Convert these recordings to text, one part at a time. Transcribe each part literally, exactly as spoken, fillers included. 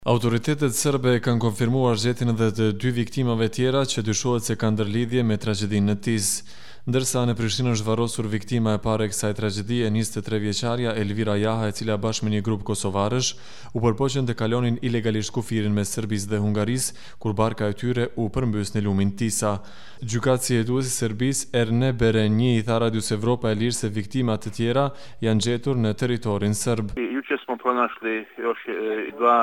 Autoritetet serbe kanë konfirmuar zgjedhjen edhe të dy viktimave tjera që dyshohet se kanë ndërlidhje me tragjedinë në Tizë. Ndërsa në Prishtinë është varrosur viktima e parë e kësaj tragjedie, njëzet e tre vjeçaria Elvira Jaha, e cila bashkë me një grup kosovarësh u përpoqën të kalonin ilegalisht kufirin mes Serbisë dhe Hungarisë, kur barka e tyre u përmbys në lumin Tisa. Gjykatësi hetuesi i Serbisë Erne Berenji i tha Radios Evropa e Lirë se viktimat të tjera janë gjetur në territorin serb. Juče smo pronašli još dva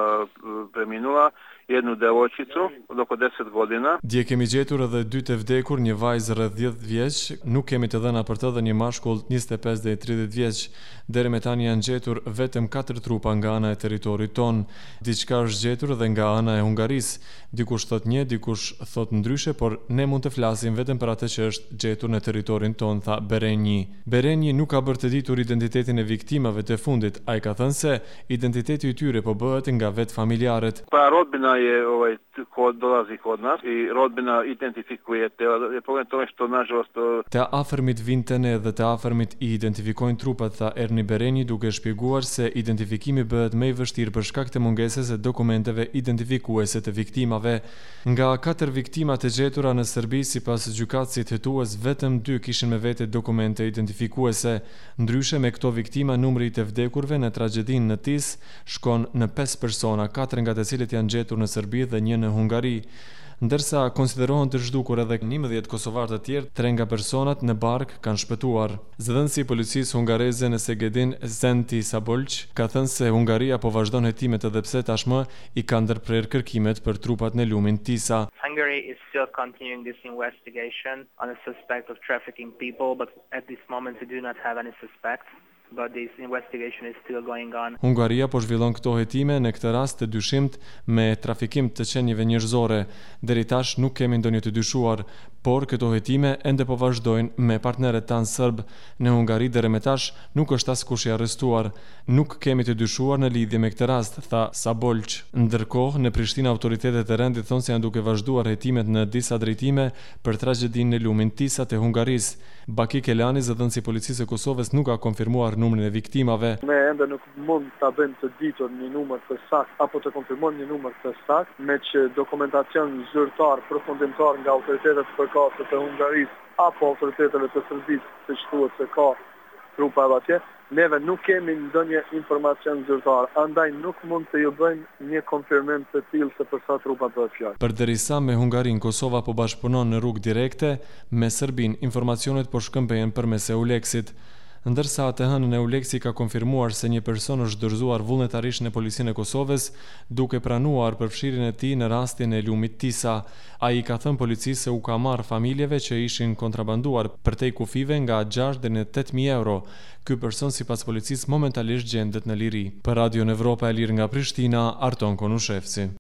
preminula, jednu devojčicu od oko deset godina. Dje kemi gjetur edhe dy të vdekur, një vajzë rreth dhjetë vjeç, nuk kemi të dhëna për të, dhe një mashkull njëzet e pesë deri tridhjetë vjeç. Deri me tani janë gjetur vetëm katër trupa nga ana e territorit ton. Diçka është gjetur edhe nga ana e Hungarisë. Dikush thot një, dikush thot ndryshe, por ne mund të flasim vetëm për atë që është gjetur në territorin ton, tha Berenji. Berenji nuk ka bërë të ditur identitetin e viktimave të fundit. Ai ka thënë se identiteti i tyre po bëhet nga vetë familjarët. Pa rodbina je ovaj kod dolazi kod nas i rodbina identifikuje te, problem tome što nažalost Të afërmit vinë te ne dhe të afërmit i identifikojnë trupat, tha Erni Berenji, duke shpjeguar se identifikimi bëhet më i vështirë për shkak të mungesës së dokumenteve identifikuese të viktimave. Nga katër viktimat e gjetura në Serbi, sipas gjykatësit hetues, vetëm dy kishin me vete dokumente identifikuese. Ndryshe me këto viktima, numri i të vdekurve në tragjedinë në Tizë shkon në pesë persona, katër nga të cilët janë gjetur në Serbi dhe një në Hungari. Ndërsa konsiderohen të zhdukur edhe njëmbëdhjetë kosovarë të tjerë, tre nga personat në bark kanë shpëtuar. Zëdhënësi i policisë hungareze në Segedin, Zenti Sabolç, ka thënë se Hungaria po vazhdon hetimet edhe pse tashmë i ka ndërprer kërkimet për trupat në lumin Tisa. Hungary is still continuing this investigation on a suspect of trafficking people, but at this moment we do not have any suspects. But this investigation is still going on. Hungaria po zhvillon këto hetime në këtë rast të dyshimt me trafikim të qenieve njerëzore. Deri tash nuk kemi ndonjë të dyshuar, por këto hetime ende po vazhdojnë me partnerët tanë serb. Në Hungari deri më tash nuk është askush i arrestuar. Nuk kemi të dyshuar në lidhje me këtë rast, tha Sabolç. Ndërkohë, në Prishtinë autoritetet e rendit thonë se janë duke vazhduar hetimet në disa drejtime për tragjedinë në lumin Tisa të Hungarisë. Baki Kelani, zëdhënësi i policisë së Kosovës, nuk ka konfirmuar numrin e viktimave. Ne ende nuk mund ta bëjmë të ditur një numër të saktë apo të konfirmojmë një numër të saktë, me që dokumentacion zyrtar përfundimtar nga autoritetet përkatëse të Hungarisë apo autoriteteve të Serbisë që thuhet se ka trupa atje, neve nuk kemi ndonjë informacion zyrtar, andaj nuk mund të ju bëjmë një konfirmim të tillë se për sa trupa bëhet fjalë. Përderisa me Hungarinë, Kosova po bashkëpunon në rrugë direkte me Serbinë, informacionet po shkëmbehen përmes Euleksit. Ndërsa atë hënën Euleksi ka konfirmuar se një person është dorëzuar vullnetarisht në policinë e Kosovës, duke pranuar përfshirjen e tij në rastin e lumit Tisa. Ai ka thënë policisë se u ka marrë familjeve që ishin kontrabanduar përtej kufive nga gjashtë deri në tetë mijë euro. Ky person sipas policisë momentalisht gjendet në liri. Për Radio Evropa e Lirë nga Prishtina, Arton Konushevci.